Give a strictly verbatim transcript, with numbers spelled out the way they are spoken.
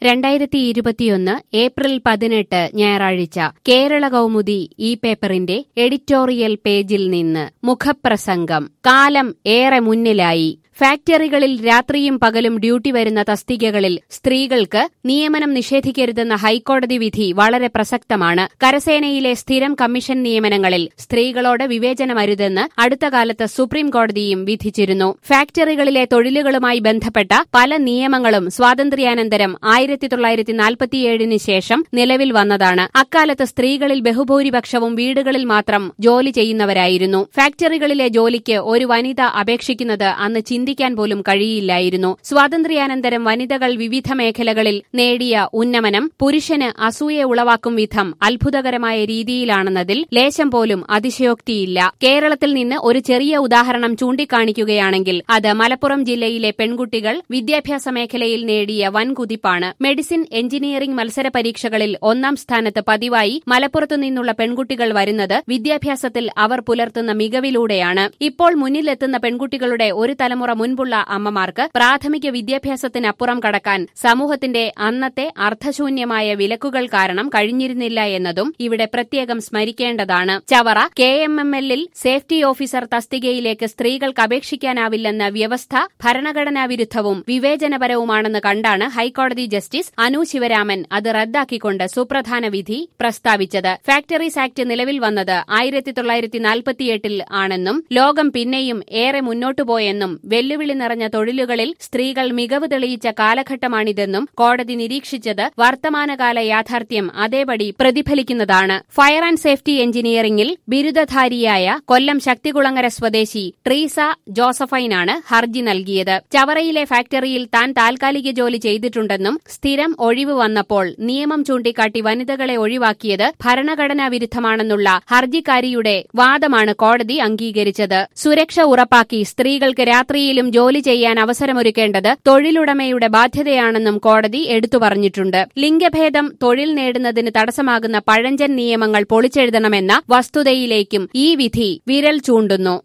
രണ്ടായിരത്തി ഇരുപത്തിയൊന്ന് ഏപ്രിൽ പതിനെട്ട് ഞായറാഴ്ച കേരള കൗമുദി ഈ പേപ്പറിന്റെ എഡിറ്റോറിയൽ പേജിൽ നിന്ന് മുഖപ്രസംഗം. കാലം ഏറെ മുന്നിലായി. ഫാക്ടറികളിൽ രാത്രിയും പകലും ഡ്യൂട്ടി വരുന്ന തസ്തികകളിൽ സ്ത്രീകൾക്ക് നിയമനം നിഷേധിക്കരുതെന്ന ഹൈക്കോടതി വിധി വളരെ പ്രസക്തമാണ്. കരസേനയിലെ സ്ഥിരം കമ്മീഷൻ നിയമനങ്ങളിൽ സ്ത്രീകളോട് വിവേചനമരുതെന്ന് അടുത്ത കാലത്ത് സുപ്രീം കോടതിയും വിധിച്ചിരുന്നു. ഫാക്ടറികളിലെ തൊഴിലുകളുമായി ബന്ധപ്പെട്ട പല നിയമങ്ങളും സ്വാതന്ത്ര്യാനന്തരം ആയിരത്തി തൊള്ളായിരത്തി നാൽപ്പത്തിയേഴിന് ശേഷം നിലവിൽ വന്നതാണ്. അക്കാലത്ത് സ്ത്രീകളിൽ ബഹുഭൂരിപക്ഷവും വീടുകളിൽ മാത്രം ജോലി ചെയ്യുന്നവരായിരുന്നു. ഫാക്ടറികളിലെ ജോലിക്ക് ഒരു വനിത അപേക്ഷിക്കുന്നത് അന്ന് ചിന്തിക്കാൻ പോലും കഴിയില്ലായിരുന്നു. സ്വാതന്ത്ര്യാനന്തരം വനിതകൾ വിവിധ മേഖലകളിൽ നേടിയ ഉന്നമനം പുരുഷന് അസൂയ ഉളവാക്കും വിധം അത്ഭുതകരമായ രീതിയിലാണെന്നതിൽ ലേശം പോലും അതിശയോക്തിയില്ല. കേരളത്തിൽ നിന്ന് ഒരു ചെറിയ ഉദാഹരണം ചൂണ്ടിക്കാണിക്കുകയാണെങ്കിൽ അത് മലപ്പുറം ജില്ലയിലെ പെൺകുട്ടികൾ വിദ്യാഭ്യാസ മേഖലയിൽ നേടിയ വൻകുതിപ്പാണ്. മെഡിസിൻ, എഞ്ചിനീയറിംഗ് മത്സര പരീക്ഷകളിൽ ഒന്നാം സ്ഥാനത്ത് പതിവായി മലപ്പുറത്തു നിന്നുള്ള പെൺകുട്ടികൾ വരുന്നത് വിദ്യാഭ്യാസത്തിൽ അവർ പുലർത്തുന്ന മികവിലൂടെയാണ്. ഇപ്പോൾ മുന്നിലെത്തുന്ന പെൺകുട്ടികളുടെ ഒരു തലമുറ മുൻപുള്ള അമ്മമാർക്ക് പ്രാഥമിക വിദ്യാഭ്യാസത്തിനപ്പുറം കടക്കാൻ സമൂഹത്തിന്റെ അന്നത്തെ അർത്ഥശൂന്യമായ വിലക്കുകൾ കാരണം കഴിഞ്ഞിരുന്നില്ല എന്നതും ഇവിടെ പ്രത്യേകം സ്മരിക്കേണ്ടതാണ്. ചവറ കെ എം എം എല്ലിൽ സേഫ്റ്റി ഓഫീസർ തസ്തികയിലേക്ക് സ്ത്രീകൾക്ക് അപേക്ഷിക്കാനാവില്ലെന്ന വ്യവസ്ഥ ഭരണഘടനാ വിരുദ്ധവും വിവേചനപരവുമാണെന്ന് കണ്ടാണ് ഹൈക്കോടതി ജസ്റ്റിസ് അനു ശിവരാമൻ അത് റദ്ദാക്കിക്കൊണ്ട് സുപ്രധാന വിധി പ്രസ്താവിച്ചത്. ഫാക്ടറീസ് ആക്ട് നിലവിൽ വന്നത് ആയിരത്തി തൊള്ളായിരത്തി നാൽപ്പത്തിയെട്ടിൽ ആണെന്നും ലോകം പിന്നെയും ഏറെ മുന്നോട്ടുപോയെന്നും വെല്ലുവിളി നിറഞ്ഞ തൊഴിലുകളിൽ സ്ത്രീകൾ മികവ് തെളിയിച്ച കാലഘട്ടമാണിതെന്നും കോടതി നിരീക്ഷിച്ചത് വർത്തമാനകാല യാഥാർത്ഥ്യം അതേപടി പ്രതിഫലിക്കുന്നതാണ്. ഫയർ ആൻഡ് സേഫ്റ്റി എഞ്ചിനീയറിംഗിൽ ബിരുദധാരിയായ കൊല്ലം ശക്തികുളങ്ങര സ്വദേശി ട്രീസ ജോസഫൈനാണ് ഹർജി നൽകിയത്. ചവറയിലെ ഫാക്ടറിയിൽ താൻ താൽക്കാലിക ജോലി ചെയ്തിട്ടുണ്ടെന്നും സ്ഥിരം ഒഴിവ് വന്നപ്പോൾ നിയമം ചൂണ്ടിക്കാട്ടി വനിതകളെ ഒഴിവാക്കിയത് ഭരണഘടനാ വിരുദ്ധമാണെന്നുള്ള ഹർജിക്കാരിയുടെ വാദമാണ് കോടതി അംഗീകരിച്ചത്. സുരക്ഷ ഉറപ്പാക്കി സ്ത്രീകൾക്ക് രാത്രിയിലും ജോലി ചെയ്യാൻ അവസരമൊരുക്കേണ്ടത് തൊഴിലുടമയുടെ ബാധ്യതയാണെന്നും കോടതി എടുത്തു പറഞ്ഞിട്ടുണ്ട്. ലിംഗഭേദം തൊഴിൽ നേടുന്നതിന് തടസ്സമാകുന്ന പഴഞ്ചൻ നിയമങ്ങൾ പൊളിച്ചെഴുതണമെന്ന വസ്തുതയിലേക്കും ഈ വിധി വിരൽ ചൂണ്ടുന്നു.